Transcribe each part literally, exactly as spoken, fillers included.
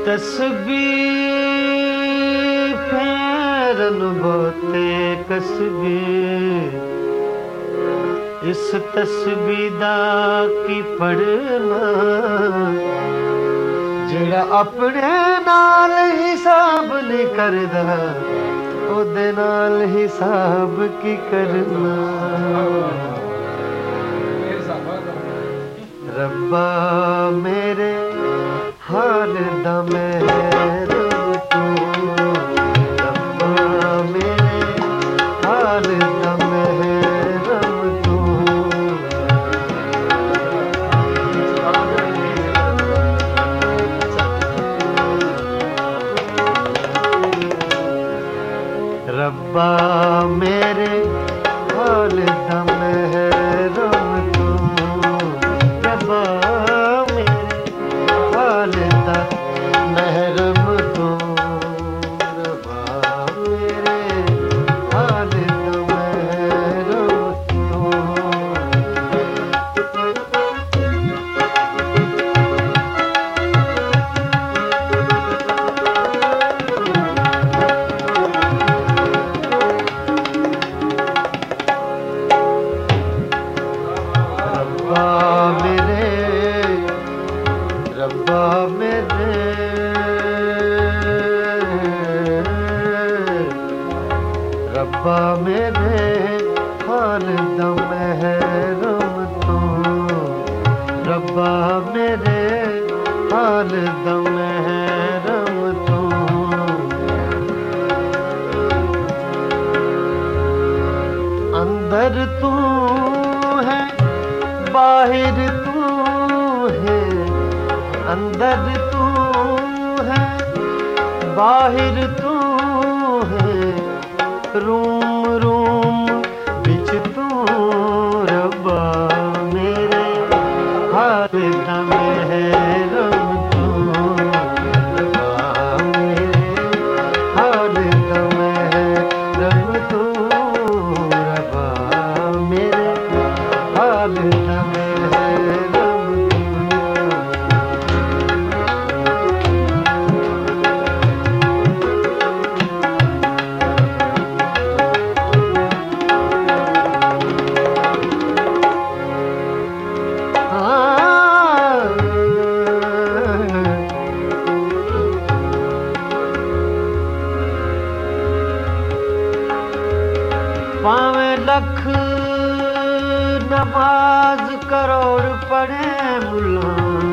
तस्बीह फेरन बहुते कसबीह इस तस्बीह दा की पढ़ना जेड़ा अपने नाल हिसाब नहीं करदा ओदे नाल हिसाब की करना। रब्बा मेरे हाल दा महरम तू, रब्बा मेरे हाल दा महरम तू। रब्बा मेरे हाल दा महरम तू, रब्बा मेरे हाल दा महरम तू, रब्बा मेरे हाल दा महरम तू। रब्बा मेरे रब्बा मेरे हाल दा महरम तू, रब्बा मेरे हाल दा महरम तू। अंदर तू है बाहर तू है, अंदर तू है बाहर तू है, रूम रूम बिच तू। रब्बा मेरे हाल दा महरम तू, रब्बा मेरे हाल दा महरम तू, रब्बा मेरे हाल दा महरम तू। पावे लख नमाज करोड़ पढ़े मुल्ला,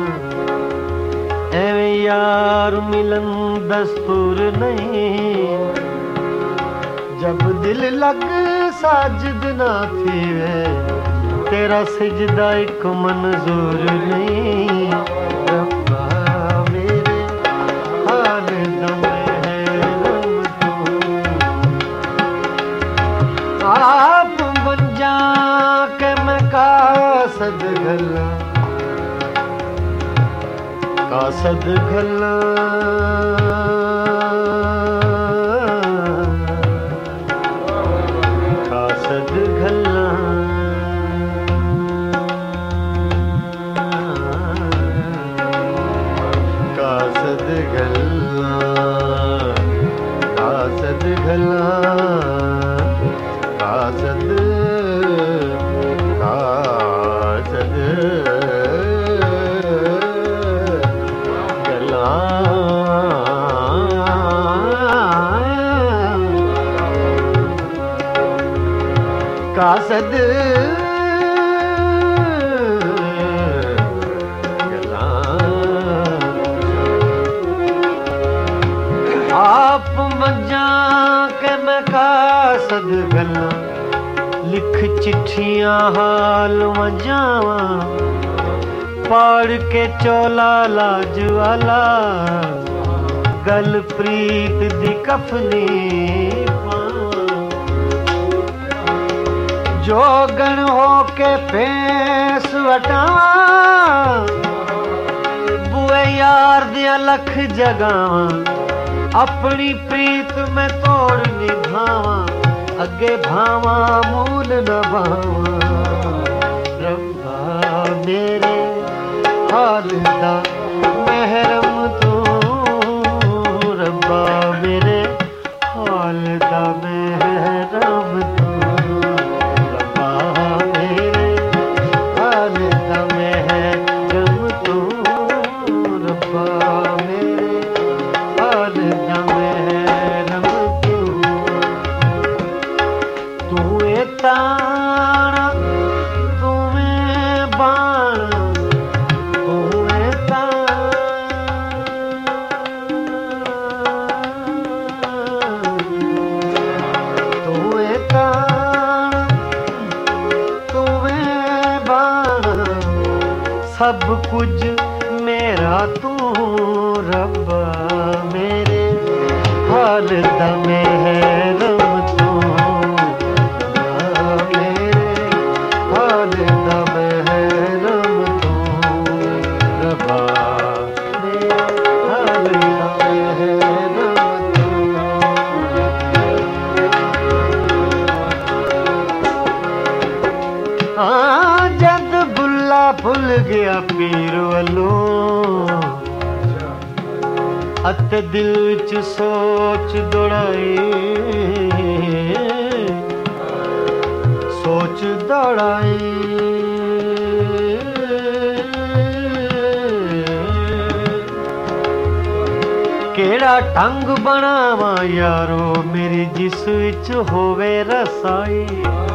एवें यार मिलन दस्तूर नहीं। जब दिल लग साजिद ना थीवे तेरा सिजदा एक मंजूर नहीं। रब्बा मेरे हाल दा महरम तू, आप बन जा के मैं कासद घला, कासद घला कासद घला कासद घला कासद घला कासद कासद गला कासद गला। आप मजा के मैं कासद गला, लिख चिट्ठियां हाल वजावा, पाड़ के चोला लाज वाला, गल प्रीत दी कफनी जोगन हो के पेस वटावा, बुए यार दिया लख जगावा, अपनी प्रीत में तोड़ निभावा, अगे भावा मूल न भावा। रब्बा मेरे हाल दा महरम तू, सब कुछ मेरा तू रब्बा मेरे हाल दा महरम तू मेरे हाल दा महरम तू रब्बा मेरे हाल दा महरम तू। हाँ जद बुल्ला भुल गया पीर वलों अत दिल च सोच दौड़ाई सोच दौड़ाई केड़ा ढंग बनावा यारो मेरी जिस विच होवे रसाई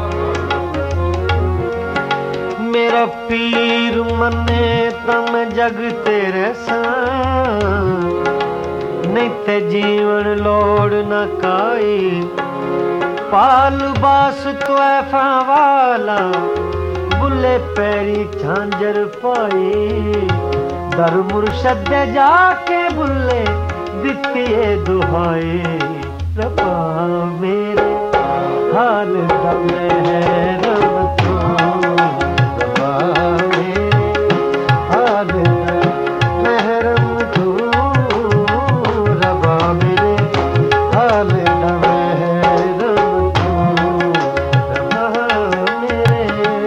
मेरा पीर मने तम जग तेरे सां नहीं ते जीवन लोड़ न काई पाल बास तो ऐफा वाला बुले पैरी झांझर पाई दर मुर्शद जाके बुले दिती दुहाई रब्बा मेरे हाल दा महरम तू रब्बा मेरे हाल दा महरम तू रब्बा मेरे हाल दा महरम तू रब्बा मेरे।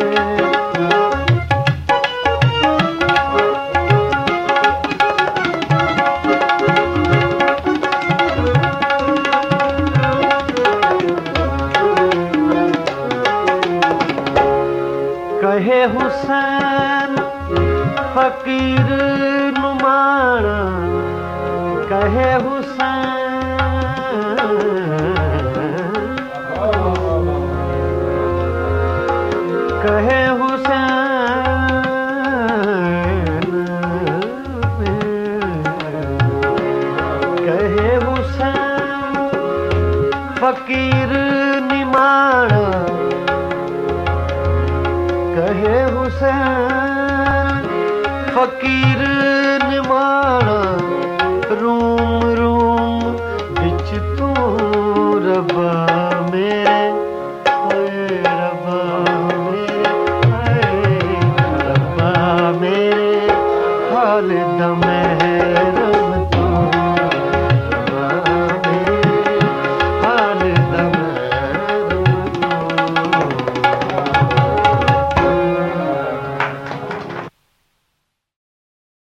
कहे हुसैन फकीर नुमाना कहे हुसैन कहे हुसैन कहे हुसैन फकीर निमाना कहे हुसैन फकीर निमाना रूम रूम बिच तू रब्बा मेरे हाय रब्बा मेरे हाय रब्बा मेरे हाल दा महरम